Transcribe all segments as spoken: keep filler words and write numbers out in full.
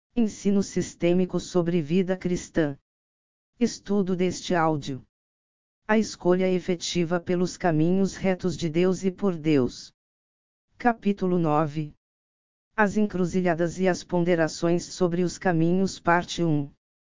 Ensino sistêmico sobre vida cristã. Estudo deste áudio. A escolha efetiva pelos caminhos retos de Deus e por Deus. Capítulo nove. As encruzilhadas e as ponderações sobre os caminhos, parte um.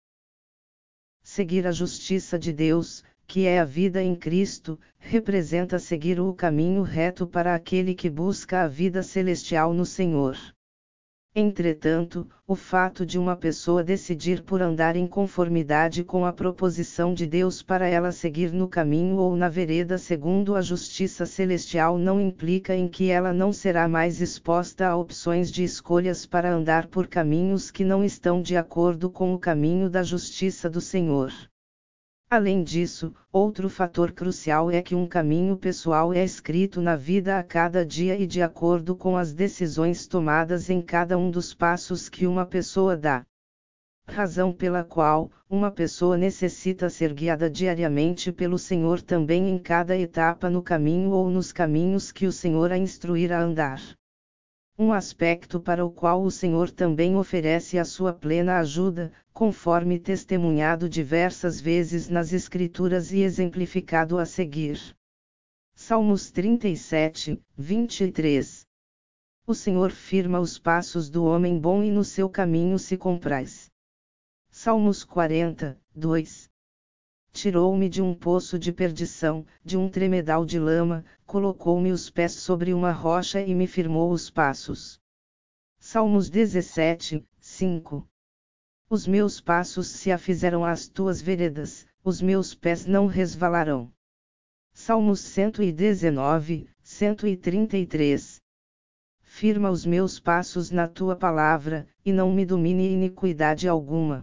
Seguir a justiça de Deus, que é a vida em Cristo, representa seguir o caminho reto para aquele que busca a vida celestial no Senhor. Entretanto, o fato de uma pessoa decidir por andar em conformidade com a proposição de Deus para ela seguir no caminho ou na vereda segundo a justiça celestial não implica em que ela não será mais exposta a opções de escolhas para andar por caminhos que não estão de acordo com o caminho da justiça do Senhor. Além disso, outro fator crucial é que um caminho pessoal é escrito na vida a cada dia e de acordo com as decisões tomadas em cada um dos passos que uma pessoa dá. Razão pela qual, uma pessoa necessita ser guiada diariamente pelo Senhor também em cada etapa no caminho ou nos caminhos que o Senhor a instruir a andar. Um aspecto para o qual o Senhor também oferece a sua plena ajuda, conforme testemunhado diversas vezes nas Escrituras e exemplificado a seguir. Salmos trinta e sete, vinte e três. O Senhor firma os passos do homem bom e no seu caminho se compraz. Salmos quarenta, dois. Tirou-me de um poço de perdição, de um tremedal de lama, colocou-me os pés sobre uma rocha e me firmou os passos. Salmos dezessete, cinco. Os meus passos se afizeram às tuas veredas, os meus pés não resvalarão. Salmos cento e dezenove, cento e trinta e três. Firma os meus passos na tua palavra, e não me domine iniquidade alguma.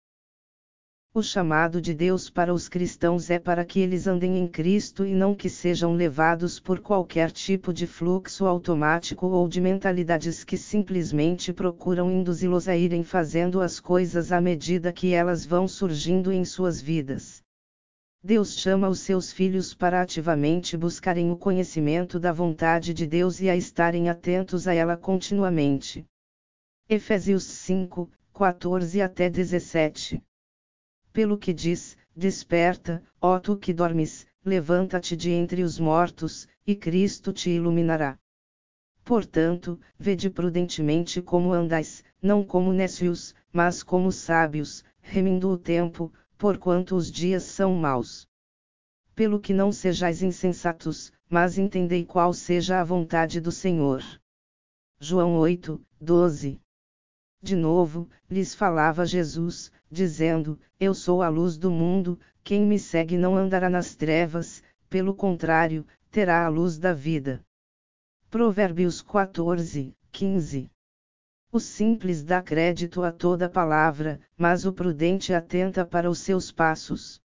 O chamado de Deus para os cristãos é para que eles andem em Cristo e não que sejam levados por qualquer tipo de fluxo automático ou de mentalidades que simplesmente procuram induzi-los a irem fazendo as coisas à medida que elas vão surgindo em suas vidas. Deus chama os seus filhos para ativamente buscarem o conhecimento da vontade de Deus e a estarem atentos a ela continuamente. Efésios cinco, quatorze até dezessete. Pelo que diz, desperta, ó tu que dormes, levanta-te de entre os mortos, e Cristo te iluminará. Portanto, vede prudentemente como andais, não como nécios, mas como sábios, remindo o tempo, porquanto os dias são maus. Pelo que não sejais insensatos, mas entendei qual seja a vontade do Senhor. João oito, doze. De novo, lhes falava Jesus, dizendo, eu sou a luz do mundo, quem me segue não andará nas trevas, pelo contrário, terá a luz da vida. Provérbios quatorze, quinze. O simples dá crédito a toda palavra, mas o prudente atenta para os seus passos.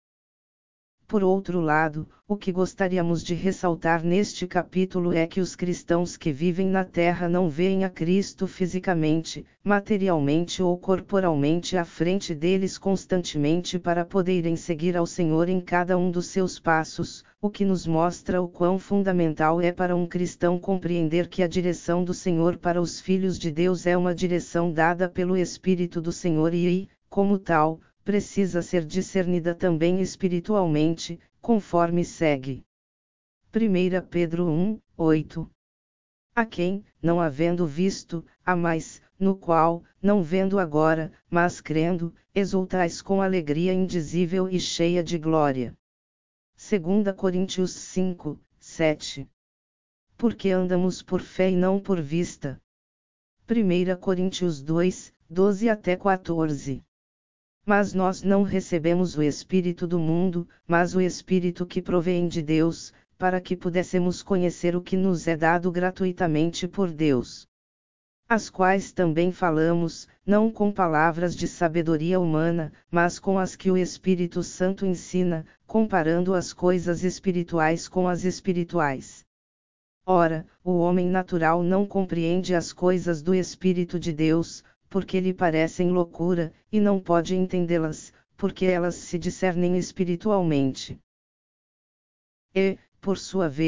Por outro lado, o que gostaríamos de ressaltar neste capítulo é que os cristãos que vivem na terra não veem a Cristo fisicamente, materialmente ou corporalmente à frente deles constantemente para poderem seguir ao Senhor em cada um dos seus passos, o que nos mostra o quão fundamental é para um cristão compreender que a direção do Senhor para os filhos de Deus é uma direção dada pelo Espírito do Senhor e, como tal, precisa ser discernida também espiritualmente, conforme segue. primeira Pedro um, oito. A quem, não havendo visto, amais, no qual, não vendo agora, mas crendo, exultais com alegria indizível e cheia de glória. segunda Coríntios cinco, sete. Porque andamos por fé e não por vista. primeira Coríntios dois, doze até quatorze. Mas nós não recebemos o Espírito do mundo, mas o Espírito que provém de Deus, para que pudéssemos conhecer o que nos é dado gratuitamente por Deus. As quais também falamos, não com palavras de sabedoria humana, mas com as que o Espírito Santo ensina, comparando as coisas espirituais com as espirituais. Ora, o homem natural não compreende as coisas do Espírito de Deus, porque lhe parecem loucura, e não pode entendê-las, porque elas se discernem espiritualmente. E, por sua vez,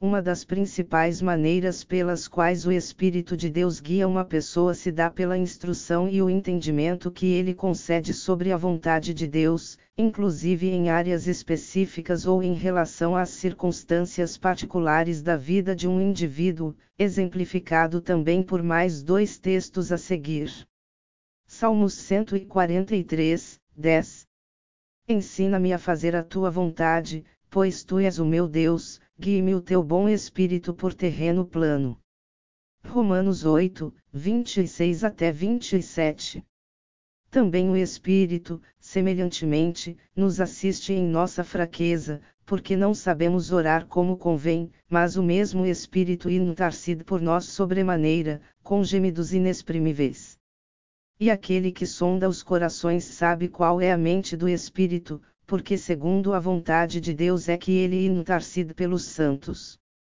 uma das principais maneiras pelas quais o Espírito de Deus guia uma pessoa se dá pela instrução e o entendimento que ele concede sobre a vontade de Deus, inclusive em áreas específicas ou em relação às circunstâncias particulares da vida de um indivíduo, exemplificado também por mais dois textos a seguir. Salmos cento e quarenta e três, dez. Ensina-me a fazer a tua vontade, pois tu és o meu Deus, guie-me o teu bom espírito por terreno plano. Romanos oito, vinte e seis até vinte e sete. Também o Espírito, semelhantemente, nos assiste em nossa fraqueza, porque não sabemos orar como convém, mas o mesmo Espírito intercede por nós sobremaneira, com gemidos inexprimíveis. E aquele que sonda os corações sabe qual é a mente do Espírito, porque segundo a vontade de Deus é que ele intercede pelos santos.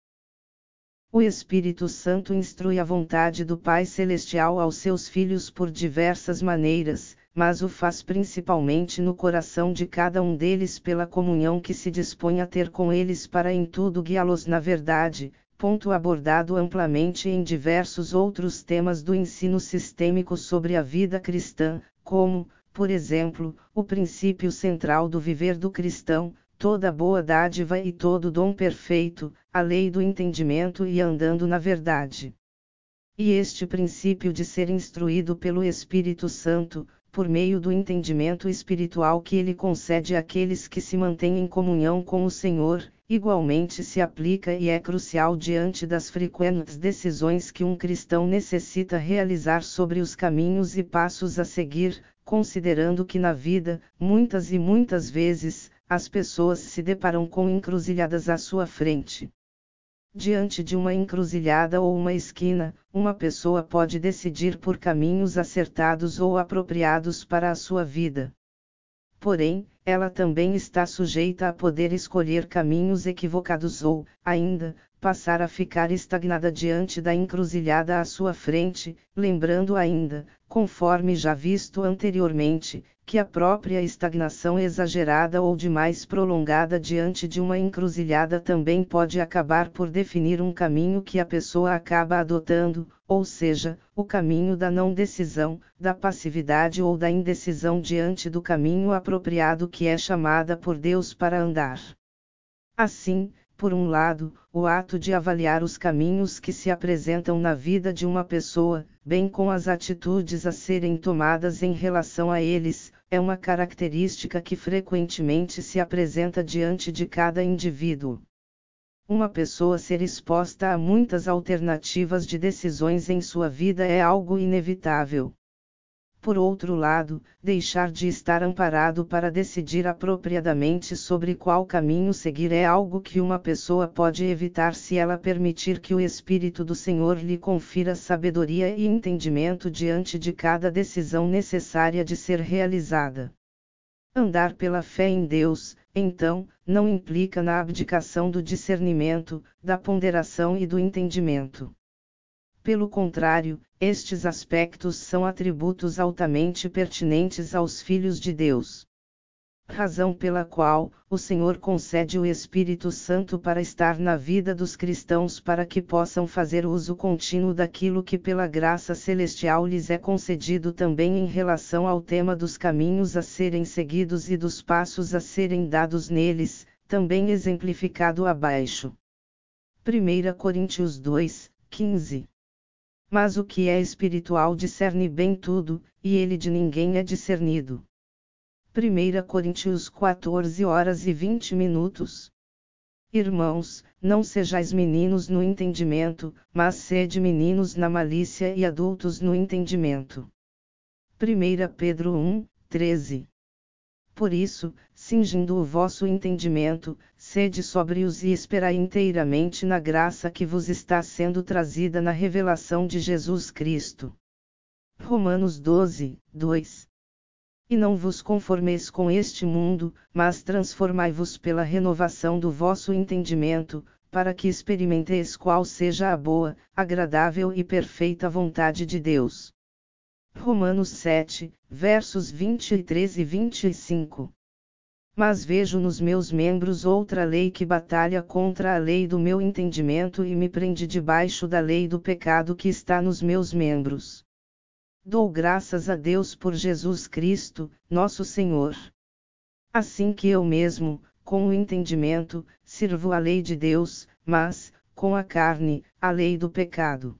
O Espírito Santo instrui a vontade do Pai Celestial aos seus filhos por diversas maneiras, mas o faz principalmente no coração de cada um deles pela comunhão que se dispõe a ter com eles para em tudo guiá-los na verdade, ponto abordado amplamente em diversos outros temas do ensino sistêmico sobre a vida cristã, como, por exemplo, o princípio central do viver do cristão, toda boa dádiva e todo dom perfeito, a lei do entendimento e andando na verdade. E este princípio de ser instruído pelo Espírito Santo, por meio do entendimento espiritual que ele concede àqueles que se mantêm em comunhão com o Senhor, igualmente se aplica e é crucial diante das frequentes decisões que um cristão necessita realizar sobre os caminhos e passos a seguir, considerando que na vida, muitas e muitas vezes, as pessoas se deparam com encruzilhadas à sua frente. Diante de uma encruzilhada ou uma esquina, uma pessoa pode decidir por caminhos acertados ou apropriados para a sua vida. Porém, ela também está sujeita a poder escolher caminhos equivocados ou, ainda, passar a ficar estagnada diante da encruzilhada à sua frente, lembrando ainda, conforme já visto anteriormente, que a própria estagnação exagerada ou demais prolongada diante de uma encruzilhada também pode acabar por definir um caminho que a pessoa acaba adotando, ou seja, o caminho da não decisão, da passividade ou da indecisão diante do caminho apropriado que é chamada por Deus para andar. Assim, por um lado, o ato de avaliar os caminhos que se apresentam na vida de uma pessoa, bem com as atitudes a serem tomadas em relação a eles, é uma característica que frequentemente se apresenta diante de cada indivíduo. Uma pessoa ser exposta a muitas alternativas de decisões em sua vida é algo inevitável. Por outro lado, deixar de estar amparado para decidir apropriadamente sobre qual caminho seguir é algo que uma pessoa pode evitar se ela permitir que o Espírito do Senhor lhe confira sabedoria e entendimento diante de cada decisão necessária de ser realizada. Andar pela fé em Deus, então, não implica na abdicação do discernimento, da ponderação e do entendimento. Pelo contrário, estes aspectos são atributos altamente pertinentes aos filhos de Deus. Razão pela qual, o Senhor concede o Espírito Santo para estar na vida dos cristãos para que possam fazer uso contínuo daquilo que pela graça celestial lhes é concedido também em relação ao tema dos caminhos a serem seguidos e dos passos a serem dados neles, também exemplificado abaixo. primeira Coríntios dois, quinze. Mas o que é espiritual discerne bem tudo, e ele de ninguém é discernido. primeira Coríntios quatorze horas e vinte minutos. Irmãos, não sejais meninos no entendimento, mas sede meninos na malícia e adultos no entendimento. primeira Pedro um, treze. Por isso, cingindo o vosso entendimento, sede sóbrios e esperai inteiramente na graça que vos está sendo trazida na revelação de Jesus Cristo. Romanos doze, dois. E não vos conformeis com este mundo, mas transformai-vos pela renovação do vosso entendimento, para que experimenteis qual seja a boa, agradável e perfeita vontade de Deus. Romanos sete, versos vinte e três e vinte e cinco. Mas vejo nos meus membros outra lei que batalha contra a lei do meu entendimento e me prende debaixo da lei do pecado que está nos meus membros. Dou graças a Deus por Jesus Cristo, nosso Senhor. Assim que eu mesmo, com o entendimento, sirvo a lei de Deus, mas, com a carne, a lei do pecado.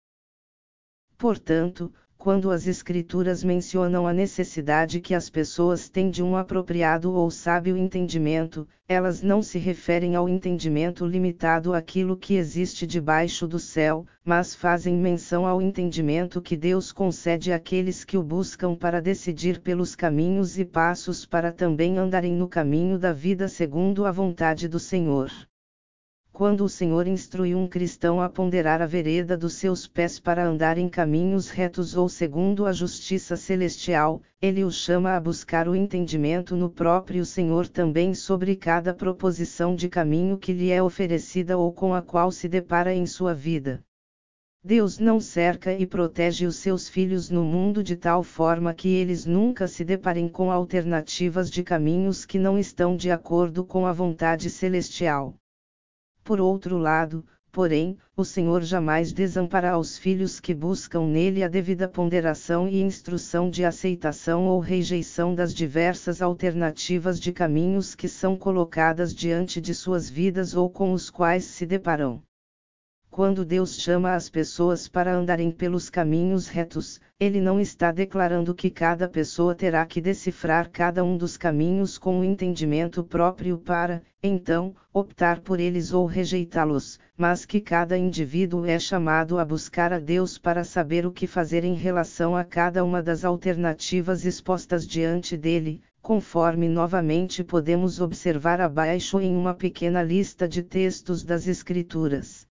Portanto, quando as Escrituras mencionam a necessidade que as pessoas têm de um apropriado ou sábio entendimento, elas não se referem ao entendimento limitado àquilo que existe debaixo do céu, mas fazem menção ao entendimento que Deus concede àqueles que o buscam para decidir pelos caminhos e passos para também andarem no caminho da vida segundo a vontade do Senhor. Quando o Senhor instrui um cristão a ponderar a vereda dos seus pés para andar em caminhos retos ou segundo a justiça celestial, ele o chama a buscar o entendimento no próprio Senhor também sobre cada proposição de caminho que lhe é oferecida ou com a qual se depara em sua vida. Deus não cerca e protege os seus filhos no mundo de tal forma que eles nunca se deparem com alternativas de caminhos que não estão de acordo com a vontade celestial. Por outro lado, porém, o Senhor jamais desampara aos filhos que buscam nele a devida ponderação e instrução de aceitação ou rejeição das diversas alternativas de caminhos que são colocadas diante de suas vidas ou com os quais se deparam. Quando Deus chama as pessoas para andarem pelos caminhos retos, Ele não está declarando que cada pessoa terá que decifrar cada um dos caminhos com o entendimento próprio para, então, optar por eles ou rejeitá-los, mas que cada indivíduo é chamado a buscar a Deus para saber o que fazer em relação a cada uma das alternativas expostas diante dele, conforme novamente podemos observar abaixo em uma pequena lista de textos das Escrituras.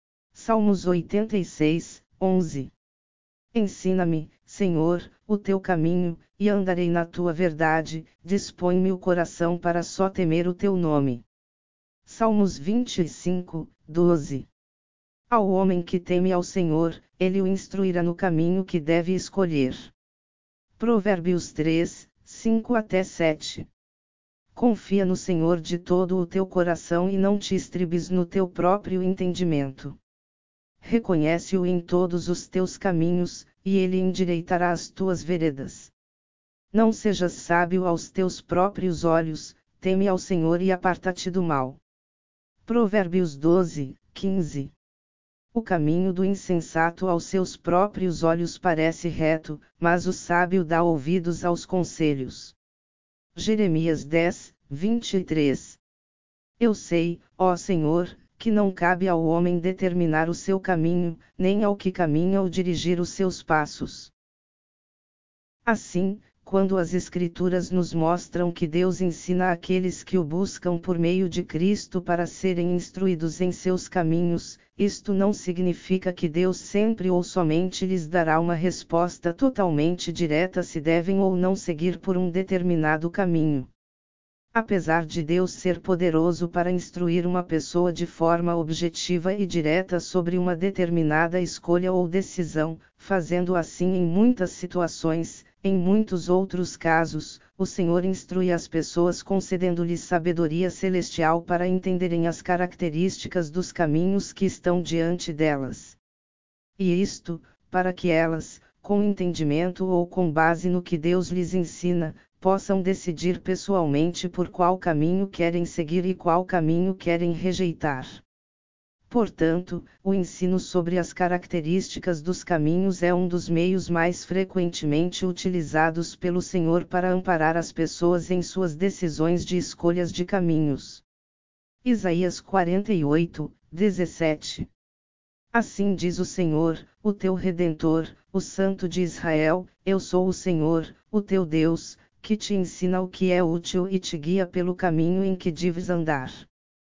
Salmos oitenta e seis, onze. Ensina-me, Senhor, o teu caminho, e andarei na tua verdade, dispõe-me o coração para só temer o teu nome. Salmos vinte e cinco, doze. Ao homem que teme ao Senhor, ele o instruirá no caminho que deve escolher. Provérbios três, cinco até sete. Confia no Senhor de todo o teu coração e não te estribes no teu próprio entendimento. Reconhece-o em todos os teus caminhos, e ele endireitará as tuas veredas. Não sejas sábio aos teus próprios olhos, teme ao Senhor e aparta-te do mal. Provérbios doze, quinze. O caminho do insensato aos seus próprios olhos parece reto, mas o sábio dá ouvidos aos conselhos. Jeremias dez, vinte e três. Eu sei, ó Senhor, que não cabe ao homem determinar o seu caminho, nem ao que caminha ou dirigir os seus passos. Assim, quando as Escrituras nos mostram que Deus ensina aqueles que o buscam por meio de Cristo para serem instruídos em seus caminhos, isto não significa que Deus sempre ou somente lhes dará uma resposta totalmente direta se devem ou não seguir por um determinado caminho. Apesar de Deus ser poderoso para instruir uma pessoa de forma objetiva e direta sobre uma determinada escolha ou decisão, fazendo assim em muitas situações, em muitos outros casos, o Senhor instrui as pessoas concedendo-lhes sabedoria celestial para entenderem as características dos caminhos que estão diante delas. E isto, para que elas, com entendimento ou com base no que Deus lhes ensina, possam decidir pessoalmente por qual caminho querem seguir e qual caminho querem rejeitar. Portanto, o ensino sobre as características dos caminhos é um dos meios mais frequentemente utilizados pelo Senhor para amparar as pessoas em suas decisões de escolhas de caminhos. Isaías quarenta e oito, dezessete. Assim diz o Senhor, o teu Redentor, o Santo de Israel: eu sou o Senhor, o teu Deus, que te ensina o que é útil e te guia pelo caminho em que deves andar.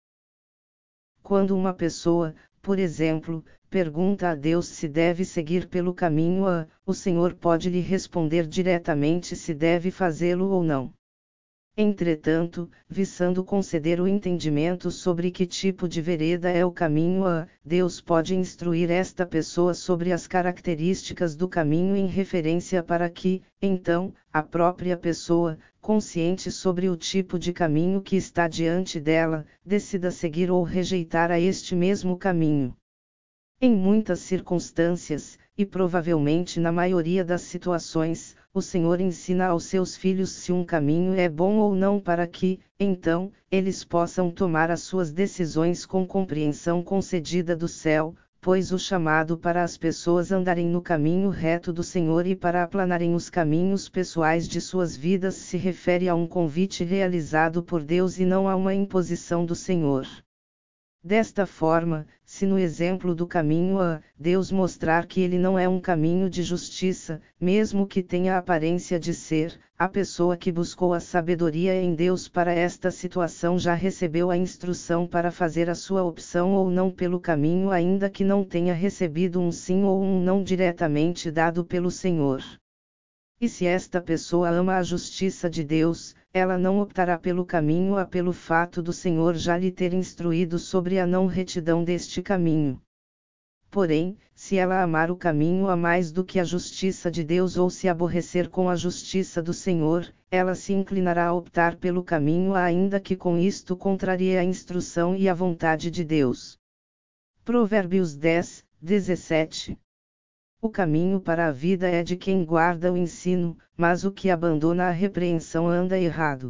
Quando uma pessoa, por exemplo, pergunta a Deus se deve seguir pelo caminho A, o Senhor pode lhe responder diretamente se deve fazê-lo ou não. Entretanto, visando conceder o entendimento sobre que tipo de vereda é o caminho a, Deus pode instruir esta pessoa sobre as características do caminho em referência para que, então, a própria pessoa, consciente sobre o tipo de caminho que está diante dela, decida seguir ou rejeitar a este mesmo caminho. Em muitas circunstâncias, e provavelmente na maioria das situações, o Senhor ensina aos seus filhos se um caminho é bom ou não para que, então, eles possam tomar as suas decisões com compreensão concedida do céu, pois o chamado para as pessoas andarem no caminho reto do Senhor e para aplanarem os caminhos pessoais de suas vidas se refere a um convite realizado por Deus e não a uma imposição do Senhor. Desta forma, se no exemplo do caminho a, Deus mostrar que ele não é um caminho de justiça, mesmo que tenha a aparência de ser, a pessoa que buscou a sabedoria em Deus para esta situação já recebeu a instrução para fazer a sua opção ou não pelo caminho ainda que não tenha recebido um sim ou um não diretamente dado pelo Senhor. E se esta pessoa ama a justiça de Deus, ela não optará pelo caminho a pelo fato do Senhor já lhe ter instruído sobre a não retidão deste caminho. Porém, se ela amar o caminho a mais do que a justiça de Deus ou se aborrecer com a justiça do Senhor, ela se inclinará a optar pelo caminho a ainda que com isto contrarie a instrução e a vontade de Deus. Provérbios dez, dezessete. O caminho para a vida é de quem guarda o ensino, mas o que abandona a repreensão anda errado.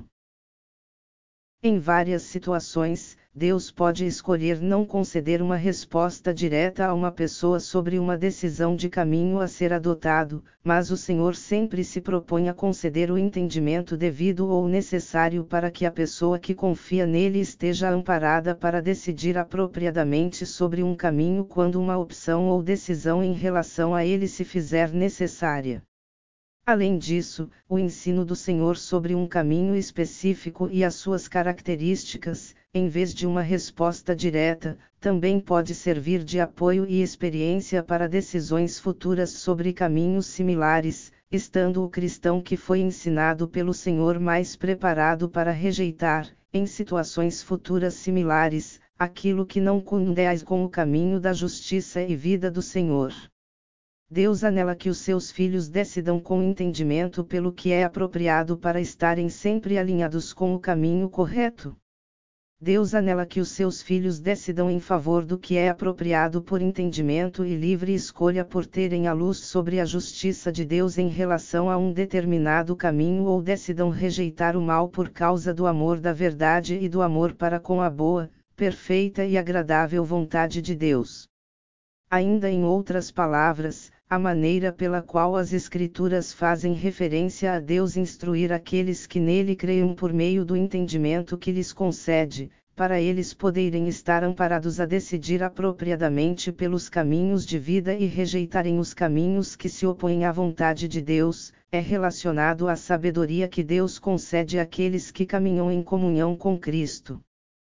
Em várias situações, Deus pode escolher não conceder uma resposta direta a uma pessoa sobre uma decisão de caminho a ser adotado, mas o Senhor sempre se propõe a conceder o entendimento devido ou necessário para que a pessoa que confia nele esteja amparada para decidir apropriadamente sobre um caminho quando uma opção ou decisão em relação a ele se fizer necessária. Além disso, o ensino do Senhor sobre um caminho específico e as suas características, em vez de uma resposta direta, também pode servir de apoio e experiência para decisões futuras sobre caminhos similares, estando o cristão que foi ensinado pelo Senhor mais preparado para rejeitar, em situações futuras similares, aquilo que não condiz com o caminho da justiça e vida do Senhor. Deus anela que os seus filhos decidam com entendimento pelo que é apropriado para estarem sempre alinhados com o caminho correto. Deus anela que os seus filhos decidam em favor do que é apropriado por entendimento e livre escolha por terem a luz sobre a justiça de Deus em relação a um determinado caminho ou decidam rejeitar o mal por causa do amor da verdade e do amor para com a boa, perfeita e agradável vontade de Deus. Ainda em outras palavras, a maneira pela qual as Escrituras fazem referência a Deus instruir aqueles que nele creiam por meio do entendimento que lhes concede, para eles poderem estar amparados a decidir apropriadamente pelos caminhos de vida e rejeitarem os caminhos que se opõem à vontade de Deus, é relacionado à sabedoria que Deus concede àqueles que caminham em comunhão com Cristo.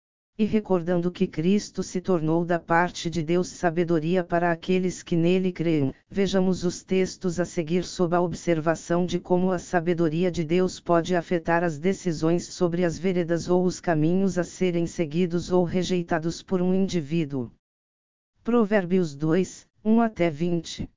E recordando que Cristo se tornou da parte de Deus sabedoria para aqueles que nele creem, vejamos os textos a seguir sob a observação de como a sabedoria de Deus pode afetar as decisões sobre as veredas ou os caminhos a serem seguidos ou rejeitados por um indivíduo. Provérbios dois, um até vinte.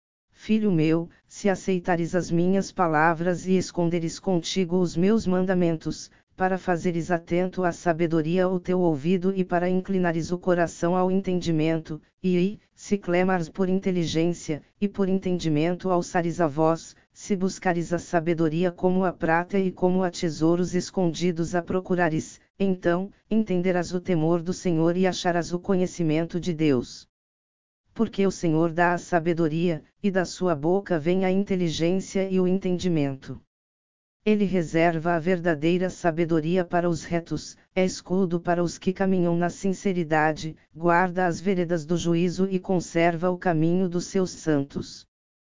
Filho meu, se aceitares as minhas palavras e esconderes contigo os meus mandamentos, para fazeres atento à sabedoria o teu ouvido e para inclinares o coração ao entendimento, e, se clamares por inteligência, e por entendimento alçares a voz, se buscares a sabedoria como a prata e como a tesouros escondidos a procurares, então, entenderás o temor do Senhor e acharás o conhecimento de Deus. Porque o Senhor dá a sabedoria, e da sua boca vem a inteligência e o entendimento. Ele reserva a verdadeira sabedoria para os retos, é escudo para os que caminham na sinceridade, guarda as veredas do juízo e conserva o caminho dos seus santos.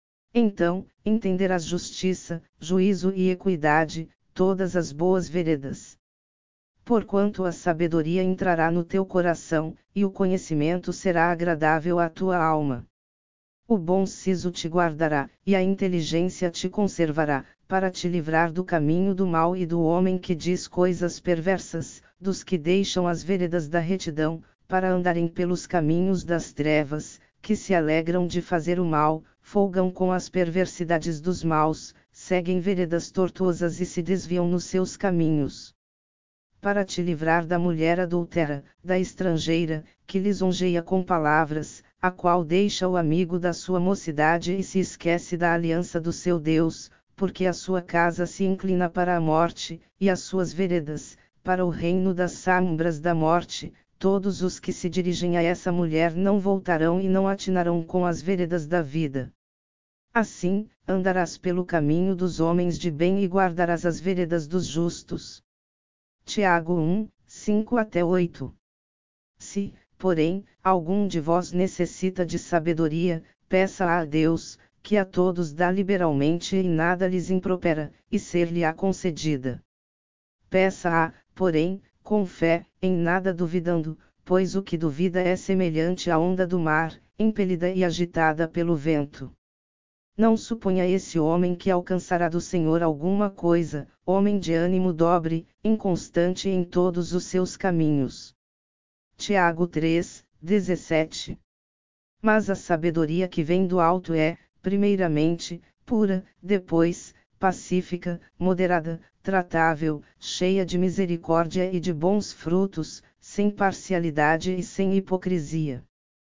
Então, entenderás justiça, juízo e equidade, todas as boas veredas. Porquanto a sabedoria entrará no teu coração, e o conhecimento será agradável à tua alma. O bom siso te guardará, e a inteligência te conservará, para te livrar do caminho do mal e do homem que diz coisas perversas, dos que deixam as veredas da retidão, para andarem pelos caminhos das trevas, que se alegram de fazer o mal, folgam com as perversidades dos maus, seguem veredas tortuosas e se desviam nos seus caminhos. Para te livrar da mulher adúltera, da estrangeira, que lisonjeia com palavras, a qual deixa o amigo da sua mocidade e se esquece da aliança do seu Deus, porque a sua casa se inclina para a morte, e as suas veredas, para o reino das sombras da morte. Todos os que se dirigem a essa mulher não voltarão e não atinarão com as veredas da vida. Assim, andarás pelo caminho dos homens de bem e guardarás as veredas dos justos. Tiago um, cinco até oito. Se, porém, algum de vós necessita de sabedoria, peça a Deus, que a todos dá liberalmente e nada lhes impropera, e ser-lhe-á concedida. Peça-a, porém, com fé, em nada duvidando, pois o que duvida é semelhante à onda do mar, impelida e agitada pelo vento. Não suponha esse homem que alcançará do Senhor alguma coisa, homem de ânimo dobre, inconstante em todos os seus caminhos. Tiago três, dezessete. Mas a sabedoria que vem do alto é, primeiramente, pura, depois, pacífica, moderada, tratável, cheia de misericórdia e de bons frutos, sem parcialidade e sem hipocrisia.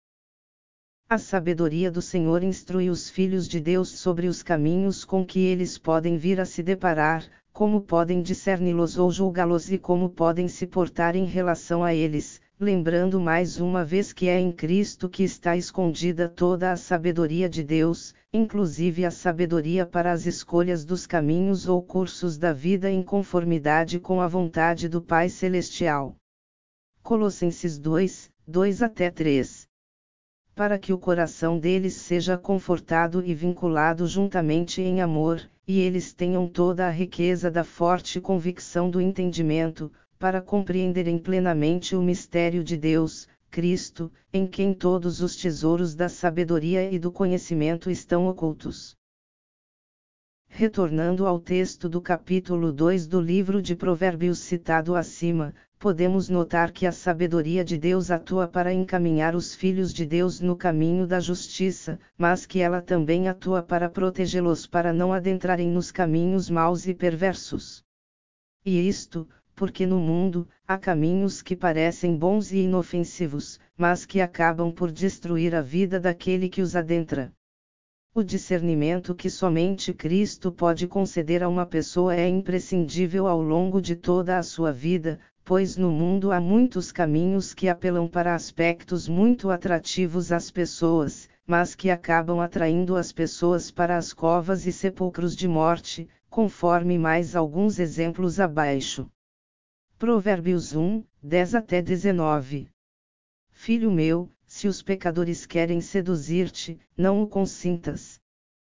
A sabedoria do Senhor instrui os filhos de Deus sobre os caminhos com que eles podem vir a se deparar, como podem discerni-los ou julgá-los e como podem se portar em relação a eles, lembrando mais uma vez que é em Cristo que está escondida toda a sabedoria de Deus, inclusive a sabedoria para as escolhas dos caminhos ou cursos da vida em conformidade com a vontade do Pai Celestial. Colossenses dois, dois até três. Para que o coração deles seja confortado e vinculado juntamente em amor, e eles tenham toda a riqueza da forte convicção do entendimento, para compreenderem plenamente o mistério de Deus, Cristo, em quem todos os tesouros da sabedoria e do conhecimento estão ocultos. Retornando ao texto do capítulo dois do livro de Provérbios citado acima, podemos notar que a sabedoria de Deus atua para encaminhar os filhos de Deus no caminho da justiça, mas que ela também atua para protegê-los para não adentrarem nos caminhos maus e perversos. E isto, porque no mundo, há caminhos que parecem bons e inofensivos, mas que acabam por destruir a vida daquele que os adentra. O discernimento que somente Cristo pode conceder a uma pessoa é imprescindível ao longo de toda a sua vida, pois no mundo há muitos caminhos que apelam para aspectos muito atrativos às pessoas, mas que acabam atraindo as pessoas para as covas e sepulcros de morte, conforme mais alguns exemplos abaixo. Provérbios um, dez até dezenove. Filho meu, se os pecadores querem seduzir-te, não o consintas.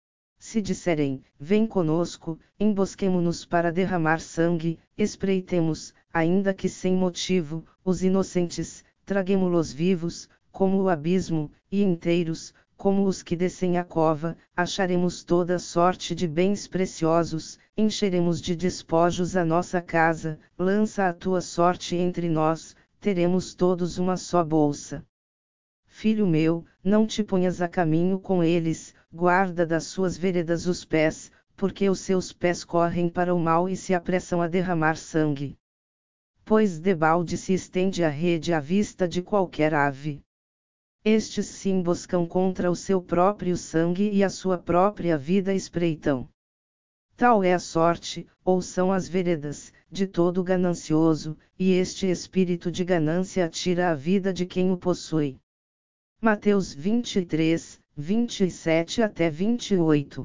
Se disserem, vem conosco, embosquemo-nos para derramar sangue, espreitemos, ainda que sem motivo, os inocentes, traguemo-los vivos, como o abismo, e inteiros, como os que descem a cova, acharemos toda sorte de bens preciosos, encheremos de despojos a nossa casa, lança a tua sorte entre nós, teremos todos uma só bolsa. Filho meu, não te ponhas a caminho com eles, guarda das suas veredas os pés, porque os seus pés correm para o mal e se apressam a derramar sangue. Pois debalde se estende a rede à vista de qualquer ave. Estes se emboscam contra o seu próprio sangue e a sua própria vida espreitam. Tal é a sorte, ou são as veredas, de todo ganancioso, e este espírito de ganância tira a vida de quem o possui. Mateus vinte e três, vinte e sete até vinte e oito.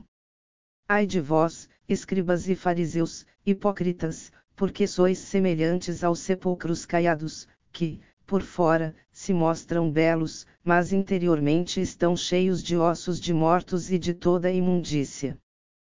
Ai de vós, escribas e fariseus, hipócritas, porque sois semelhantes aos sepulcros caiados, que, por fora, se mostram belos, mas interiormente estão cheios de ossos de mortos e de toda imundícia.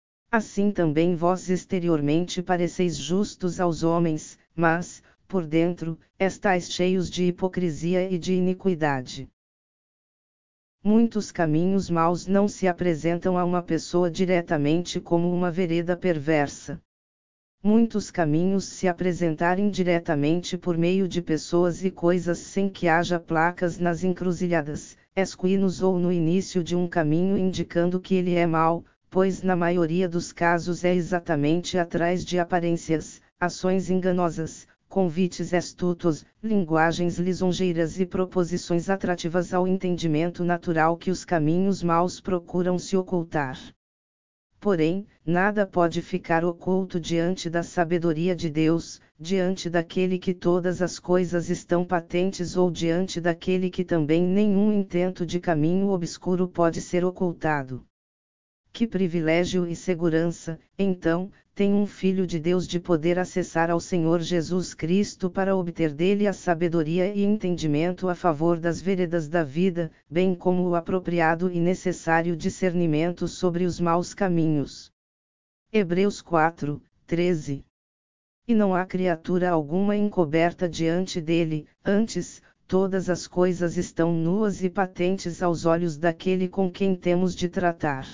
Assim também vós exteriormente pareceis justos aos homens, mas, por dentro, estáis cheios de hipocrisia e de iniquidade. Muitos caminhos maus não se apresentam a uma pessoa diretamente como uma vereda perversa. Muitos caminhos se apresentarem diretamente por meio de pessoas e coisas sem que haja placas nas encruzilhadas, esquinos ou no início de um caminho indicando que ele é mau, pois na maioria dos casos é exatamente atrás de aparências, ações enganosas, convites astutos, linguagens lisonjeiras e proposições atrativas ao entendimento natural que os caminhos maus procuram se ocultar. Porém, nada pode ficar oculto diante da sabedoria de Deus, diante daquele que todas as coisas estão patentes ou diante daquele que também nenhum intento de caminho obscuro pode ser ocultado. Que privilégio e segurança, então, tem um Filho de Deus de poder acessar ao Senhor Jesus Cristo para obter dele a sabedoria e entendimento a favor das veredas da vida, bem como o apropriado e necessário discernimento sobre os maus caminhos. Hebreus quatro, treze. E não há criatura alguma encoberta diante dele, antes, todas as coisas estão nuas e patentes aos olhos daquele com quem temos de tratar.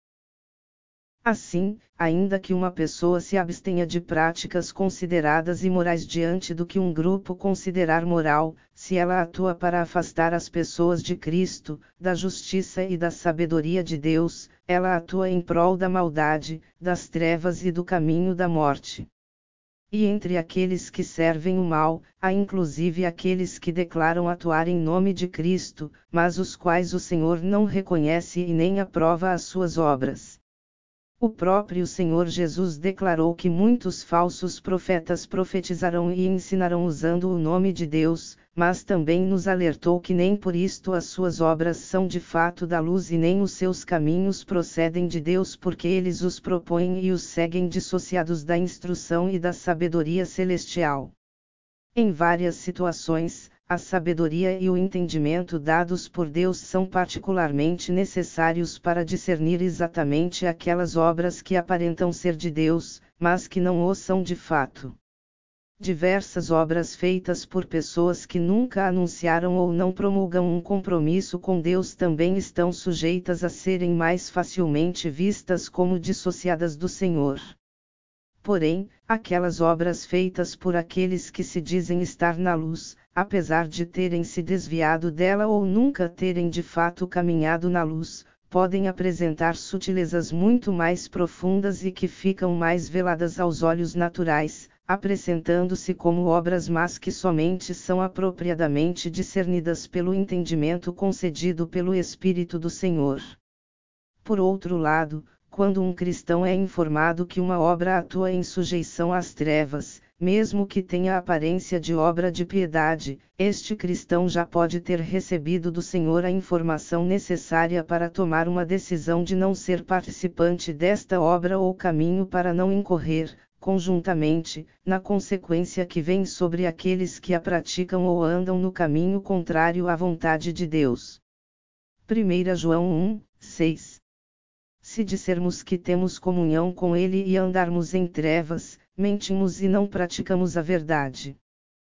Assim, ainda que uma pessoa se abstenha de práticas consideradas imorais diante do que um grupo considerar moral, se ela atua para afastar as pessoas de Cristo, da justiça e da sabedoria de Deus, ela atua em prol da maldade, das trevas e do caminho da morte. E entre aqueles que servem o mal, há inclusive aqueles que declaram atuar em nome de Cristo, mas os quais o Senhor não reconhece e nem aprova as suas obras. O próprio Senhor Jesus declarou que muitos falsos profetas profetizarão e ensinarão usando o nome de Deus, mas também nos alertou que nem por isto as suas obras são de fato da luz e nem os seus caminhos procedem de Deus porque eles os propõem e os seguem dissociados da instrução e da sabedoria celestial. Em várias situações, a sabedoria e o entendimento dados por Deus são particularmente necessários para discernir exatamente aquelas obras que aparentam ser de Deus, mas que não o são de fato. Diversas obras feitas por pessoas que nunca anunciaram ou não promulgam um compromisso com Deus também estão sujeitas a serem mais facilmente vistas como dissociadas do Senhor. Porém, aquelas obras feitas por aqueles que se dizem estar na luz, apesar de terem se desviado dela ou nunca terem de fato caminhado na luz, podem apresentar sutilezas muito mais profundas e que ficam mais veladas aos olhos naturais, apresentando-se como obras más que somente são apropriadamente discernidas pelo entendimento concedido pelo Espírito do Senhor. Por outro lado, quando um cristão é informado que uma obra atua em sujeição às trevas, mesmo que tenha a aparência de obra de piedade, este cristão já pode ter recebido do Senhor a informação necessária para tomar uma decisão de não ser participante desta obra ou caminho para não incorrer, conjuntamente, na consequência que vem sobre aqueles que a praticam ou andam no caminho contrário à vontade de Deus. primeira João um, seis. Se dissermos que temos comunhão com Ele e andarmos em trevas, mentimos e não praticamos a verdade.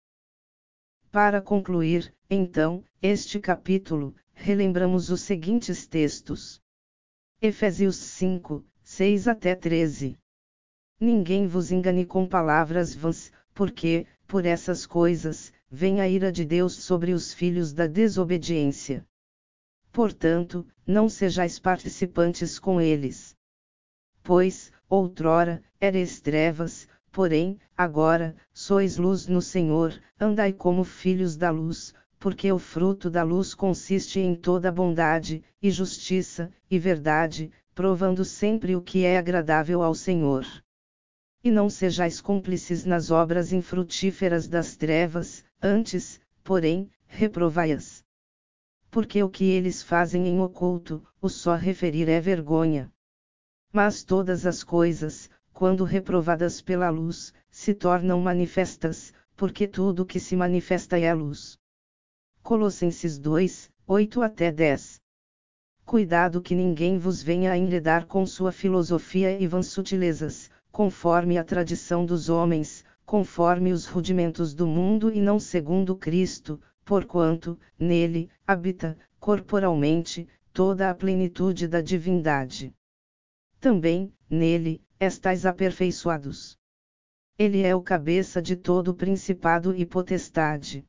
Para concluir, então, este capítulo, relembramos os seguintes textos. Efésios cinco, seis até treze. Ninguém vos engane com palavras vãs, porque, por essas coisas, vem a ira de Deus sobre os filhos da desobediência. Portanto, não sejais participantes com eles. Pois, outrora, eres trevas, porém, agora, sois luz no Senhor, andai como filhos da luz, porque o fruto da luz consiste em toda bondade, e justiça, e verdade, provando sempre o que é agradável ao Senhor. E não sejais cúmplices nas obras infrutíferas das trevas, antes, porém, reprovai-as. Porque o que eles fazem em oculto, o só referir é vergonha. Mas todas as coisas, quando reprovadas pela luz, se tornam manifestas, porque tudo que se manifesta é a luz. Colossenses dois, oito até dez. Cuidado que ninguém vos venha a enredar com sua filosofia e vãs sutilezas, conforme a tradição dos homens, conforme os rudimentos do mundo e não segundo Cristo, porquanto, nele, habita, corporalmente, toda a plenitude da divindade. Também, nele, estais aperfeiçoados. Ele é o cabeça de todo principado e potestade.